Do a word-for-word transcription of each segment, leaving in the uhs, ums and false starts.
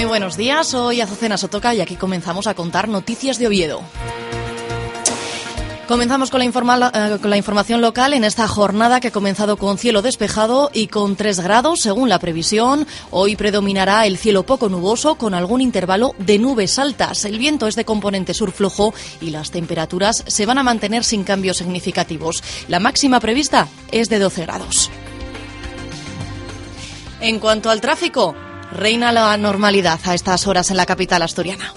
buenos días, soy Azucena Sotoca y aquí comenzamos a contar noticias de Oviedo. Comenzamos con la, informal, eh, con la información local en esta jornada que ha comenzado con cielo despejado y con tres grados según la previsión. Hoy predominará el cielo poco nuboso con algún intervalo de nubes altas. El viento es de componente sur flojo y las temperaturas se van a mantener sin cambios significativos. La máxima prevista es de doce grados. En cuanto al tráfico, reina la normalidad a estas horas en la capital asturiana.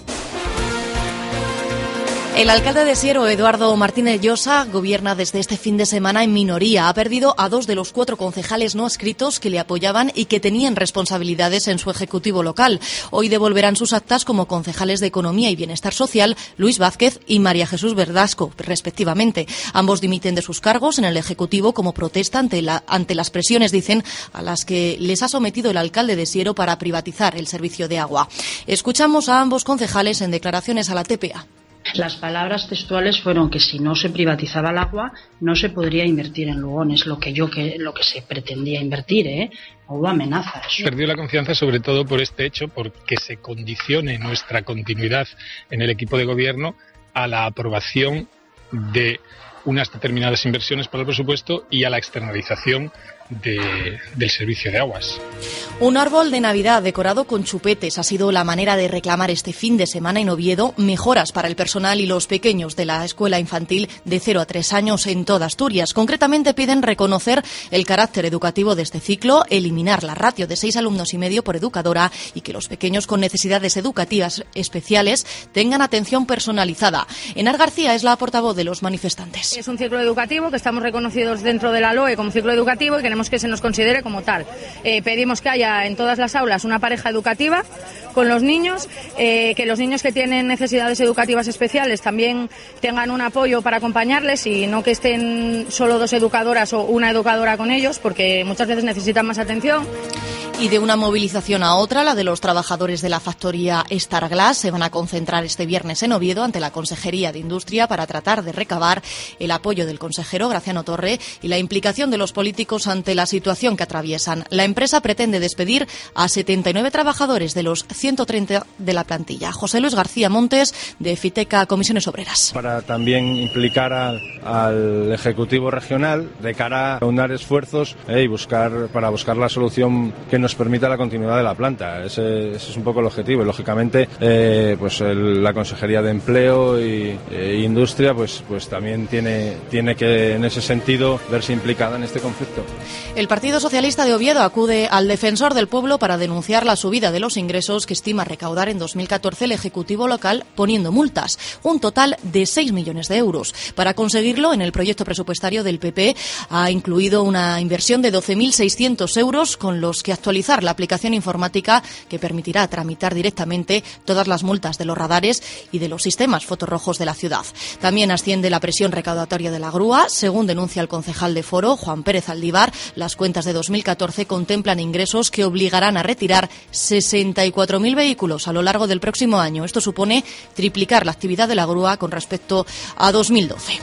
El alcalde de Siero, Eduardo Martínez Llosa, gobierna desde este fin de semana en minoría. Ha perdido a dos de los cuatro concejales no adscritos que le apoyaban y que tenían responsabilidades en su ejecutivo local. Hoy devolverán sus actas como concejales de Economía y Bienestar Social, Luis Vázquez y María Jesús Verdasco, respectivamente. Ambos dimiten de sus cargos en el ejecutivo como protesta ante, la, ante las presiones, dicen, a las que les ha sometido el alcalde de Siero para privatizar el servicio de agua. Escuchamos a ambos concejales en declaraciones a la T P A. Las palabras textuales fueron que si no se privatizaba el agua no se podría invertir en Lugones, lo que yo que lo que se pretendía invertir, ¿eh? Hubo amenazas. Perdió la confianza sobre todo por este hecho, porque se condicione nuestra continuidad en el equipo de gobierno a la aprobación de unas determinadas inversiones para el presupuesto y a la externalización de, del servicio de aguas. Un árbol de Navidad decorado con chupetes ha sido la manera de reclamar este fin de semana en Oviedo mejoras para el personal y los pequeños de la escuela infantil de cero a tres años en toda Asturias. Concretamente piden reconocer el carácter educativo de este ciclo, eliminar la ratio de seis alumnos y medio por educadora y que los pequeños con necesidades educativas especiales tengan atención personalizada. Enar García es la portavoz de los manifestantes. Es un ciclo educativo que estamos reconocidos dentro de la L O E como ciclo educativo y queremos que se nos considere como tal. Eh, pedimos que haya en todas las aulas una pareja educativa con los niños, eh, que los niños que tienen necesidades educativas especiales también tengan un apoyo para acompañarles y no que estén solo dos educadoras o una educadora con ellos, porque muchas veces necesitan más atención. Y de una movilización a otra, la de los trabajadores de la factoría Starglass, se van a concentrar este viernes en Oviedo ante la Consejería de Industria para tratar de recabar el apoyo del consejero Graciano Torre y la implicación de los políticos ante la situación que atraviesan. La empresa pretende despedir a setenta y nueve trabajadores de los ciento treinta de la plantilla. José Luis García Montes, de Fiteca Comisiones Obreras. Para también implicar a, al Ejecutivo Regional de cara a aunar esfuerzos eh, y buscar para buscar la solución que nos permita la continuidad de la planta. Ese, ese es un poco el objetivo. Y, lógicamente, eh, pues el, la Consejería de Empleo y e Industria pues, pues también tiene, tiene que, en ese sentido, verse implicada en este conflicto. El Partido Socialista de Oviedo acude al Defensor del Pueblo para denunciar la subida de los ingresos que estima recaudar en dos mil catorce el Ejecutivo local poniendo multas, un total de seis millones de euros. Para conseguirlo, en el proyecto presupuestario del P P ha incluido una inversión de doce mil seiscientos euros con los que actualizar la aplicación informática que permitirá tramitar directamente todas las multas de los radares y de los sistemas fotorrojos de la ciudad. También asciende la presión recaudatoria de la grúa. Según denuncia el concejal de Foro, Juan Pérez Aldívar, las cuentas de dos mil catorce contemplan ingresos que obligarán a retirar sesenta y cuatro mil vehículos a lo largo del próximo año. Esto supone triplicar la actividad de la grúa con respecto a dos mil doce.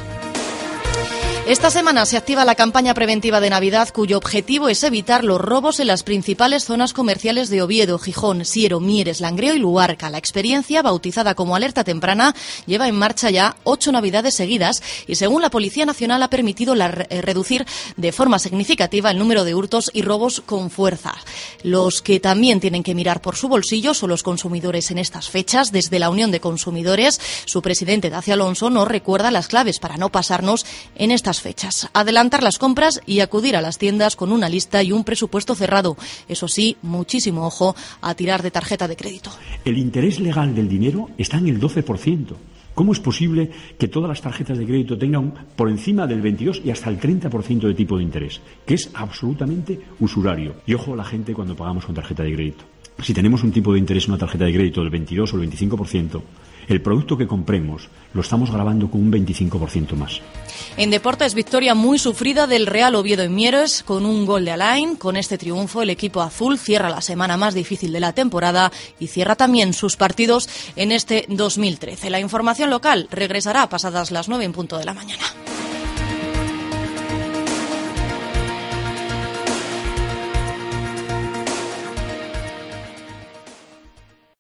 Esta semana se activa la campaña preventiva de Navidad, cuyo objetivo es evitar los robos en las principales zonas comerciales de Oviedo, Gijón, Siero, Mieres, Langreo y Luarca. La experiencia, bautizada como Alerta Temprana, lleva en marcha ya ocho Navidades seguidas y, según la Policía Nacional, ha permitido la, eh, reducir de forma significativa el número de hurtos y robos con fuerza. Los que también tienen que mirar por su bolsillo son los consumidores en estas fechas. Desde la Unión de Consumidores, su presidente, Dacia Alonso, nos recuerda las claves para no pasarnos en estas fechas. Adelantar las compras y acudir a las tiendas con una lista y un presupuesto cerrado. Eso sí, muchísimo ojo a tirar de tarjeta de crédito. El interés legal del dinero está en el doce por ciento. ¿Cómo es posible que todas las tarjetas de crédito tengan por encima del veintidós y hasta el treinta por ciento de tipo de interés? Que es absolutamente usurario. Y ojo a la gente cuando pagamos con tarjeta de crédito. Si tenemos un tipo de interés en una tarjeta de crédito del veintidós o el veinticinco por ciento, el producto que compremos lo estamos grabando con un veinticinco por ciento más. En deportes, victoria muy sufrida del Real Oviedo en Mieres con un gol de Alain. Con este triunfo, el equipo azul cierra la semana más difícil de la temporada y cierra también sus partidos en este dos mil trece. La información local regresará pasadas las nueve en punto de la mañana.